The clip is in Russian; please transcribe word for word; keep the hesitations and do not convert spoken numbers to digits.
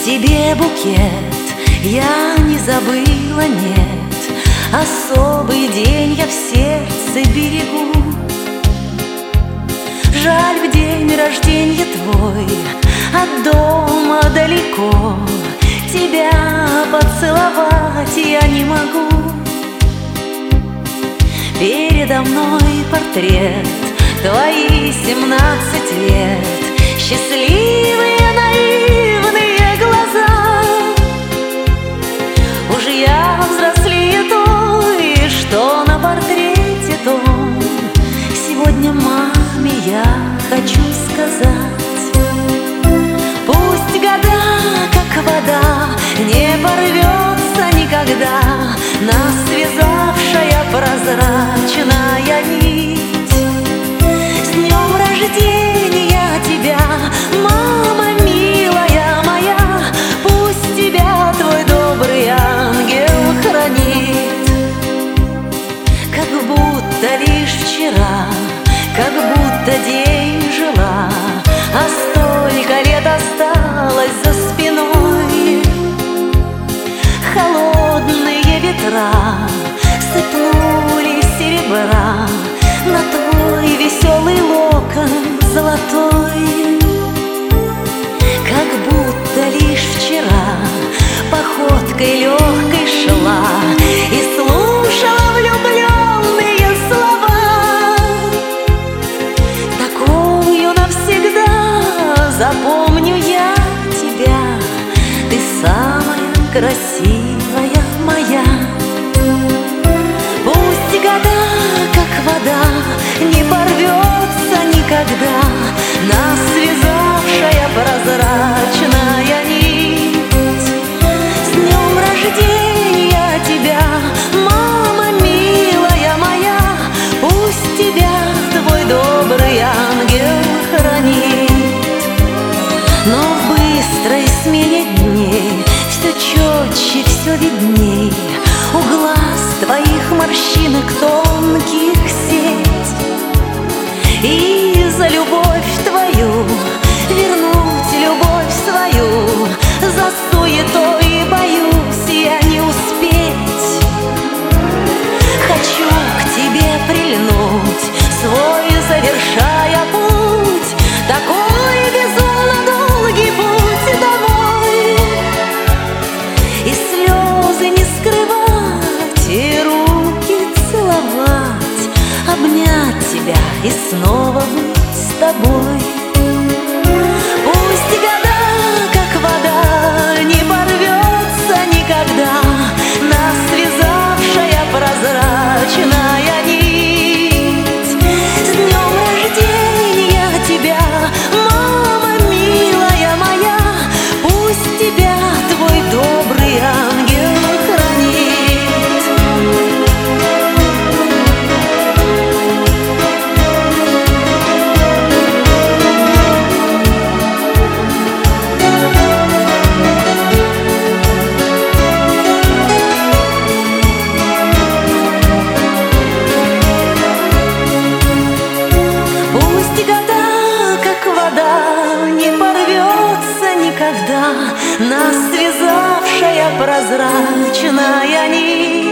тебе букет я не забыла, нет. Особый день я в сердце берегу. Жаль, в день рождения твой от дома далеко, тебя поцеловать я не могу. Передо мной портрет, твои семнадцать лет, счастливые наивные глаза. Уж я взрослее той, что на портрете том. Сегодня маме я хочу сказать: пусть года, как вода, не порвется никогда нас связавшая прозрачная нить. С днем рождения тебя, мама милая моя, пусть тебя твой добрый ангел хранит. Как будто лишь вчера, как будто день жила, а столько лет осталось за спиной. Холодные ветра сыпнули серебра на твой веселый локон золотой. Как будто лишь вчера походкой легкой шла и слушала влюбленные слова. Такую навсегда запомню я тебя, ты самая красивая моя. Пусть года, как вода, не порвется никогда нас связавшая прозрачная нить. С днем рождения тебя, мама милая моя, пусть тебя твой добрый ангел хранит. Но в быстрой смене дней все четче, все видней у глаз твоих морщинок тонких сеть. И за любовь твою вернуть любовь свою, за суетой боюсь я не успеть. Хочу к тебе прильнуть, свой завершая путь, такой безумно долгий путь домой. И слезы не скрывать, и руки целовать, обнять тебя и снова быть с тобой. Пусть года, как вода, не порвется никогда нас связавшая прозрачная нить. С днем рождения тебя, мама милая моя, пусть тебя твой добрый ангел хранит. Пусть года, как вода, не порвется никогда нас связавшая прозрачная нить.